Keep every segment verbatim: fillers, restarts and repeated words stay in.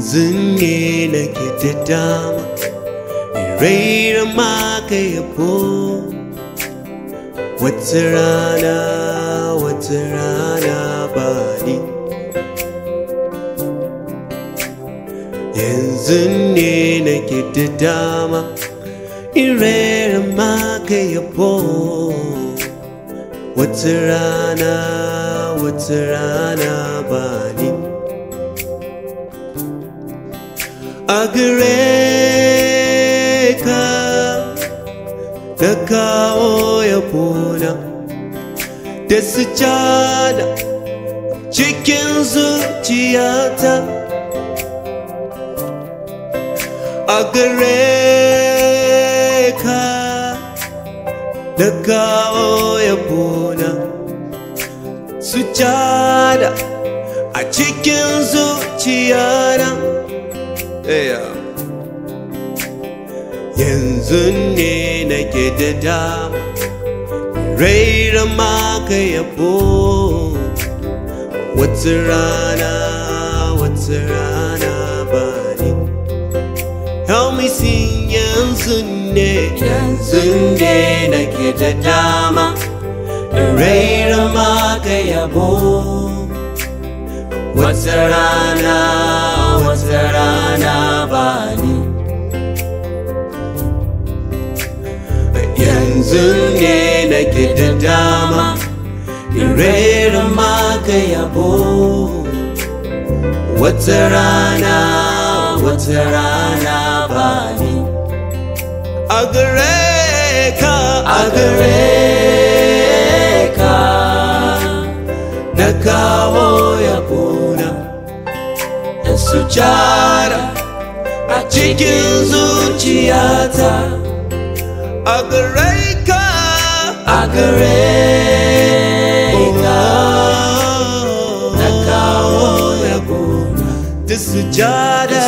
yanzu ne nake da dama in raira maka yabo. Wata rana, wata rana ba ni. Yanzu ne nake da dama in raira maka yabo. Wata rana, wata rana ba ni. A gare ka na kawo yabona da sujada cikin zuciyata. A gare ka na kawo yabona sujada a cikin zuciyata. Yeah. Yanzu ne nake da dama raira maka yabo. Wata rana, wata rana ba ni. Help me sing yanzu ne, yanzu ne nake da dama raira maka yabo. Wata rana, wata rana ba ni. Yanzu ne nake da dama in raira maka yabo. Wata rana, wata rana ba ni. A gare ka, a gare ka na kawo yabona da sujada a cikin zuciyata. A gare ka, a gare ka na kawo yabona da sujada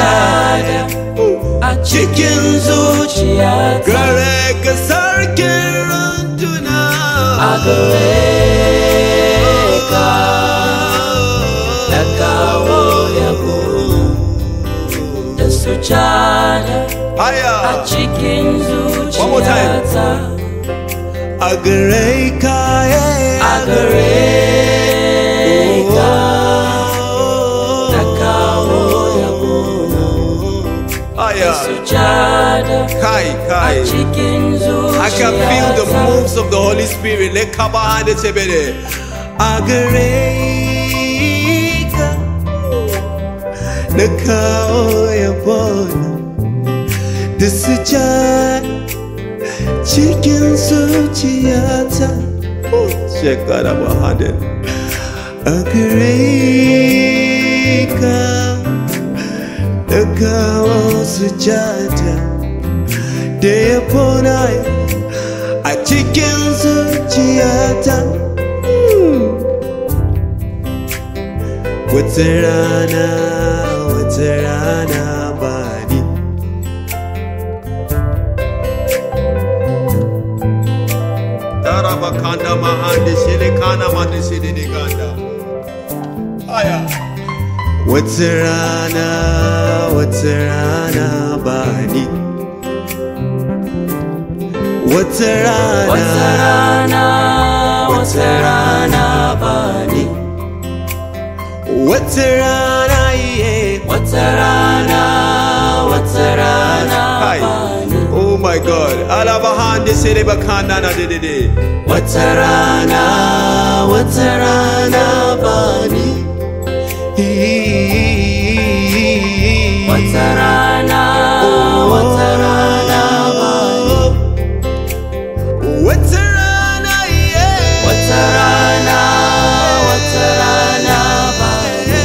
a cikin zuciyata. Gare ka sarkin runduna. A gare ka na kawo yabona da sujada a cikin zuciyata. A gare ka, a gare ka na kawo yabona da sujada a cikin zuciyata. I can feel the moves of the Holy Spirit. Let kabahande tebere. A gare ka na kawo yabona da sujada cikin zuciyata. Shekara bahande. A gare ka na kawo sujada da yabona a cikin zuciyata. Wata rana, wata rana ba ni. Darabakanda mahande shele kana mande shele de ganda. Aya. Wata rana, wata rana ba ni. Wata rana, wata rana, wata rana ba ni. Wata rana, yeah. Wata rana, wata rana ba ni. Oh my God. Alabahande sere bakanda na de de de. Wata rana, wata rana ba ni. Wata rana, wata rana ba ni. Wata rana, yeah. Wata rana, wata rana ba ni.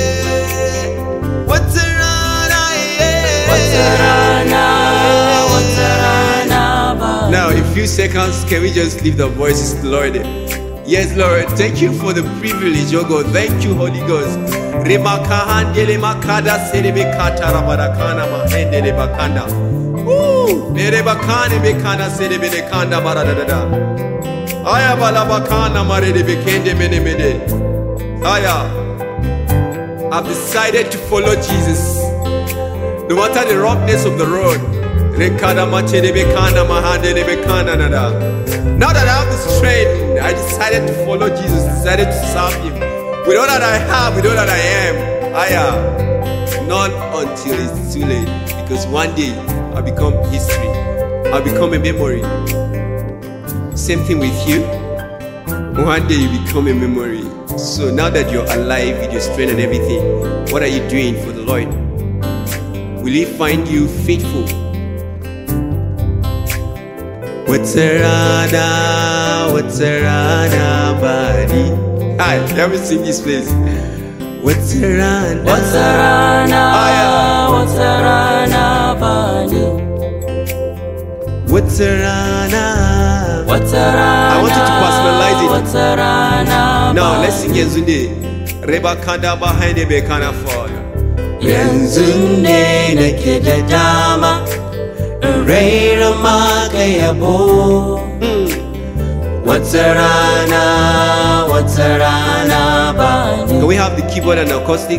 Wata rana, yeah. Wata rana, wata rana ba ni. Now, in a few seconds, can we just leave the voices to the Lord? Yes, Lord, thank you for the privilege, oh God. Thank you, Holy Ghost. Remakahandele makada serebe kata rabarakana mahendele bakanda. Woo! Nere bakane bekana serebe de kanda baradada. Aya balabakana marede bekende mene mene. Aya. I've decided to follow Jesus. No matter the roughness of the road. Now that I have the strength, I decided to follow Jesus, decided to serve Him. With all that I have, with all that I am, I am. Not until it's too late. Because one day, I'll become history. I'll become a memory. Same thing with you. One day you become a memory. So now that you're alive with your strength and everything, what are you doing for the Lord? Will He find you faithful? What's around, what's around, buddy? Hi, let me sing this place. What's around, what's around, what's around, buddy? What's around, what's around? I want you to personalize it. What's around, now let's sing Yenzunde. Reba kanda behind the bekana for you. Yenzunde nekede dama. Reira makayabo. What's around, what's around, buddy? Can we have the keyboard and acoustic?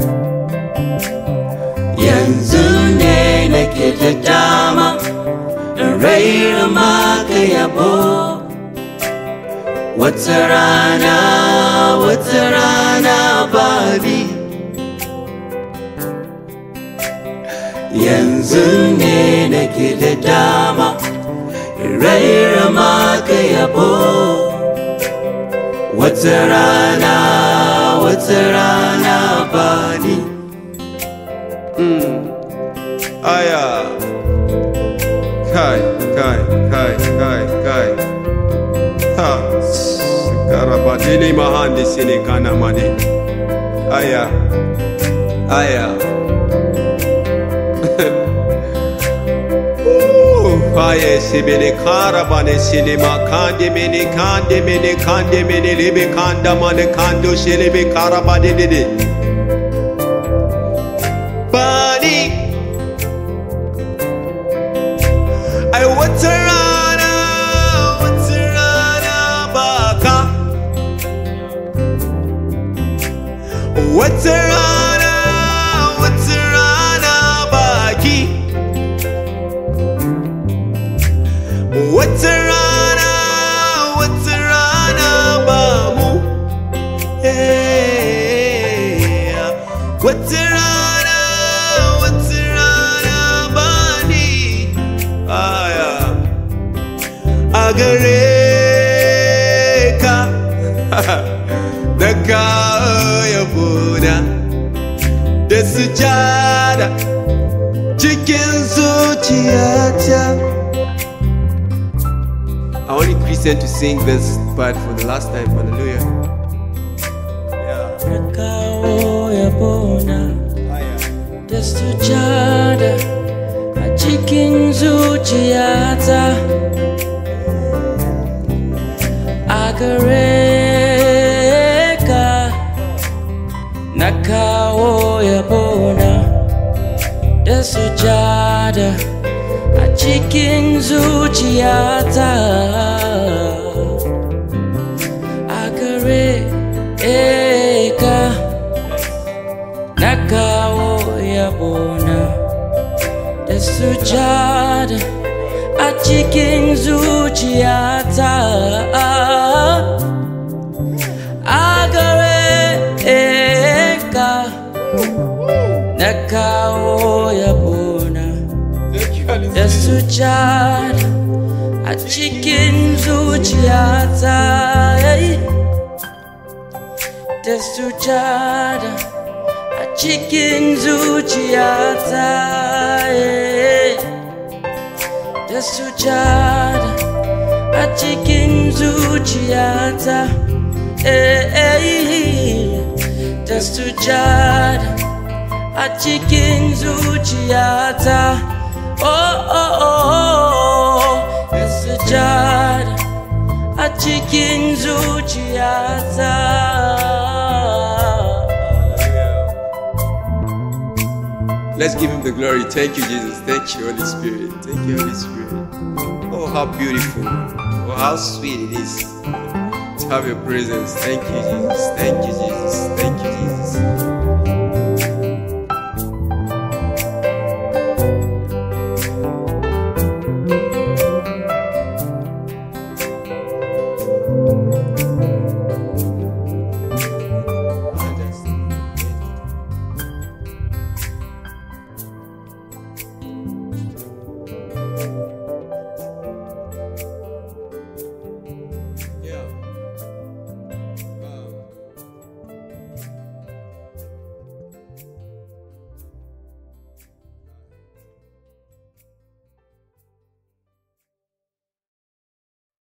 Yenzunde nekede dama. Reira makayabo. What's around, what's around, buddy? Yenzunde nekede dama. Reira makayabo. What's around, what's around, buddy? Hmm. Aya. Kai, kai, kai, kai, kai. Ha. Karabadili mahandi sini kana mani. Aya. Aya. Aya sebele karabane sini makande mene kande mene kande mene lebe kanda mane kando shelebe karabade dede. Body. I what's around, what's around, baka. What's around, what's around, baki. What's around, what's around, bamu. Hey, what's around, what's around, bani. Aya, agareka, daka ya buda, desujada, cikin zuciyata. I want a Christian to sing this part for the last time. Hallelujah. Rakao ya bona. Desujada. A chicken zuchiata. Agareka. Nakao ya bona. Desujada. A chicken zuchiata. Agareka. Nakao ya bona. Desujada. A chicken zuchiata. Agareka. Nakao ya bona. Desujada. A chicken zuchiata. Desujada. A chicken zuchiata. Desujada. A chicken zuchiata. Desujada. A chicken zuchiata. Oh, oh, oh, oh. Desujada. A chicken zuchiata. Let's give Him the glory. Thank you, Jesus. Thank you, Holy Spirit. Thank you, Holy Spirit. Oh, how beautiful. Oh, how sweet it is to have your presence. Thank you, Jesus. Thank you, Jesus. Thank you, Jesus.